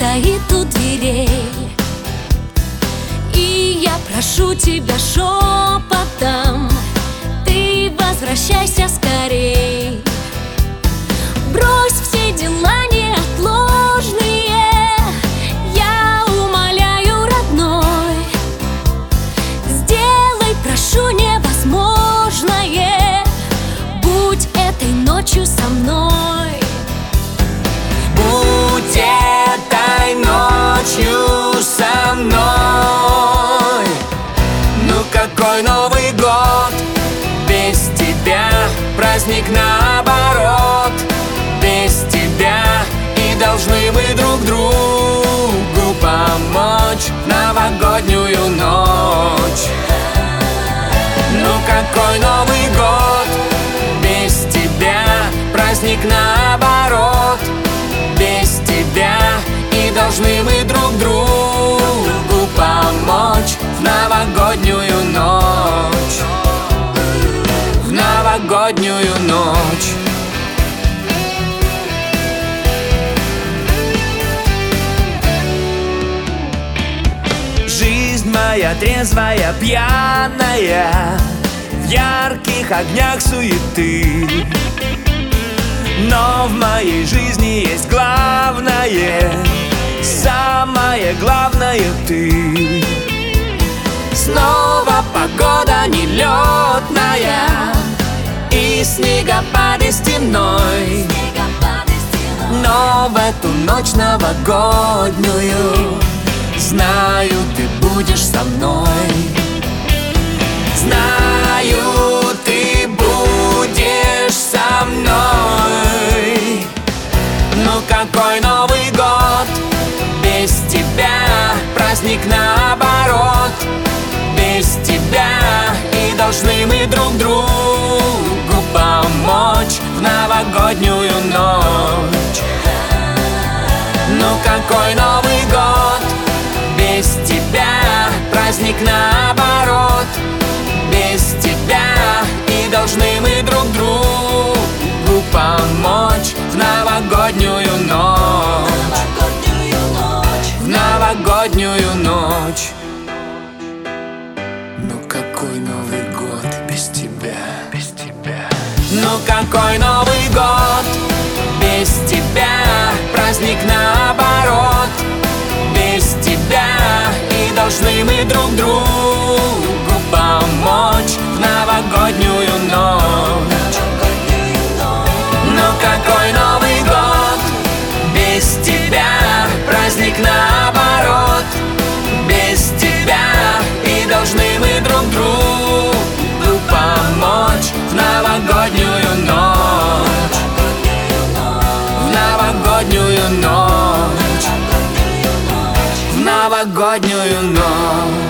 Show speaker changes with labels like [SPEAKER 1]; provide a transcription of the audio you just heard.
[SPEAKER 1] стоит у дверей. И я прошу тебя шепотом: ты возвращайся скорей. Брось все дела неотложные, я умоляю, родной. Сделай, прошу, невозможное, будь этой ночью со мной.
[SPEAKER 2] Будь этой ночью со мной. Ну какой Новый год без тебя? Праздник наоборот. Без тебя и должны мы друг другу помочь в новогоднюю ночь. Ну какой Новый год без тебя? Праздник наоборот. Без тебя и должны мы друг другу помочь в новогоднюю ночь. В новогоднюю ночь. Жизнь моя трезвая, пьяная, в ярких огнях суеты. Но в моей жизни есть главное, самое главное ты. Снова погода нелетная и снегопады стеной. Но в эту ночь новогоднюю знаю, ты будешь со мной. Знаю, ты будешь со мной. Ну какой Новый год без тебя? Праздник наоборот. Без тебя и должны мы друг другу помочь в новогоднюю ночь. Ну какой Новый год без тебя? Праздник наоборот. Без тебя и должны мы друг другу помочь в новогоднюю ночь. В новогоднюю ночь. Ну какой Новый год без тебя? Без тебя. Ну какой Новый год без тебя? Праздник наоборот. Без тебя и должны мы друг другу помочь в новогоднюю ночь. Ну какой Новый год без тебя? Праздник наоборот. Без тебя и должны мы друг другу помочь в новогоднюю ночь. В новогоднюю ночь. В новогоднюю ночь.